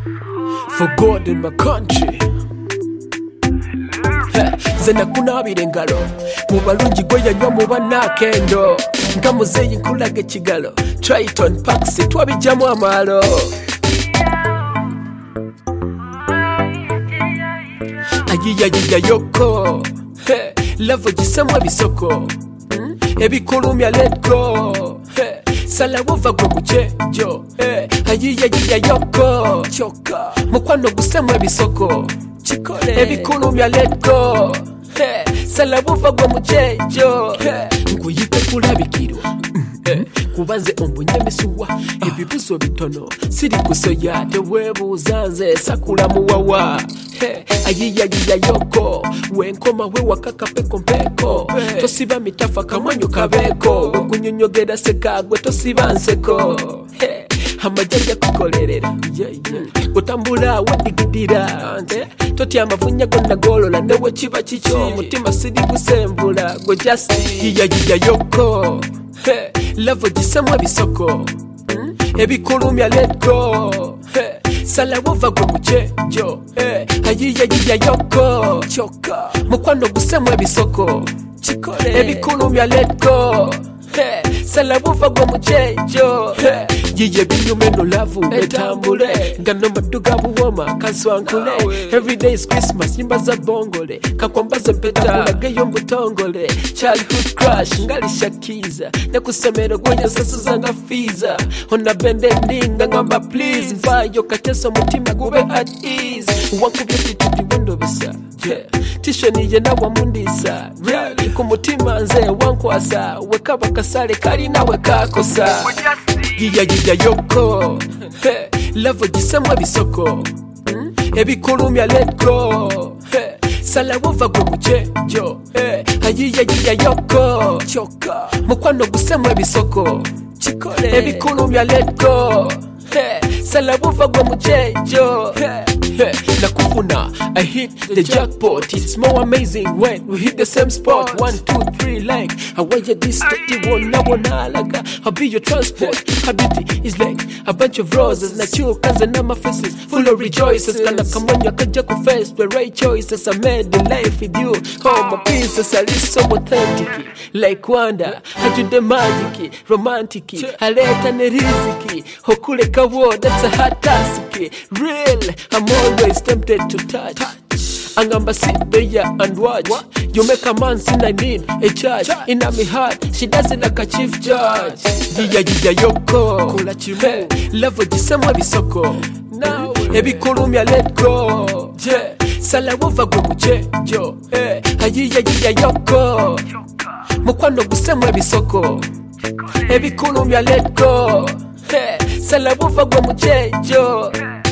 for God in my country. Zena kunabira engalo mu balungi gwe yanywa mu bannakendo nga muzeeyi nkulaga ekigalo Triton Paxi twabijjamu amaalo ayiyayiya yoko lavo gisemu ebisoko ebikulumya let go salawo va gwe kucejo ayiyayiya yoko choka mukwano gusemu ebisoko ebikulumya let go salawo va gwe mucejo nkuyite kulabikirwa kubanze ombunye misuwa ebibuzo bitono siri kusoya tewebuuza nze sakula muwawa ayiyayiya yoko wenkoma we wakakapeko mpeko tosiba mitafa kamwanyo kabeko wekunyonyogera sekagwe tosiba nseko amajanja kukolerera kutambula wedigidira totya amavunya gonna golola newe kiba kikyo mutima siri kusembula gwe just yiyayiya yoko lavo gisemu ebisoko ebikulumya let go salawo va gwe mucejo ayiyayiya yoko choka mukwano gusemu ebisoko ebikulumya let go salawo va gwe mucejo yiye binyumeno lavu etambule ngano maduga buwoma kanswankule everyday is Christmas nyimba za bongole kakwambaza mpeta geyo mbutongole childhood crush ngalishakiza nekusemero gwenye sasu zanga fiza ona bende ndinga ngamba please mbayo kateso mutima gube at ease wankubye titi wendo bisa tisho niye nawa mundisa kumutima nze wankwasa wekaba kasale kali nawe kakosa yiyayiya yoko lavo gisemu ebisoko ebikulumya let go salawo va gwe mucejo ayiyayiya yoko choka mukwano gusemu ebisoko ebikulumya let go salawo va gwe mucejo nakufuna I hit the jackpot. It's more amazing when we hit the same spot. 1, 2, 3 like awaya this 31 na wanalaga I'll be your transport. Habiti is like a bunch of roses na chukas and my faces full of rejoices kana kamanya kaja ku face the right choices I made in life with you. Oh my princess I live so authentic like wonder hajude magic romantic aleta ne riziki hokule kawo that's a hot task real I'm always tempted to touch angamba sit there and watch you make a man sin I need a charge in my heart she does it like a chief judge yiyayiya yoko kula chimu lavo gisemu ebisoko ebikulumya let go salawo va gwe mucejo ayiyayiya yoko mukwano gusemu ebisoko ebikulumya let go salawo va gwe mucejo